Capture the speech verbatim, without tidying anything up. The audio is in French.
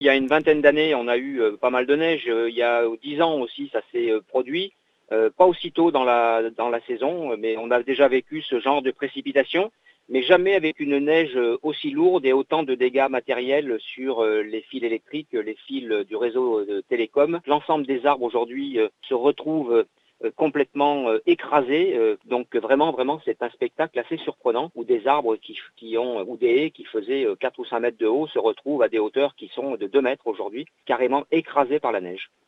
Il y a une vingtaine d'années, on a eu euh, pas mal de neige. Euh, Il y a dix ans aussi, ça s'est euh, produit. Euh, pas aussitôt dans la, dans la saison, mais on a déjà vécu ce genre de précipitation, mais jamais avec une neige euh, aussi lourde et autant de dégâts matériels sur euh, les fils électriques, les fils du réseau de télécom. L'ensemble des arbres aujourd'hui euh, se retrouvent euh, complètement euh, écrasés. Euh, donc vraiment, vraiment, c'est un spectacle assez surprenant où des arbres qui, qui ont, ou des haies qui faisaient euh, quatre ou cinq mètres de haut se retrouvent à des hauteurs qui sont de deux mètres aujourd'hui, carrément écrasés par la neige.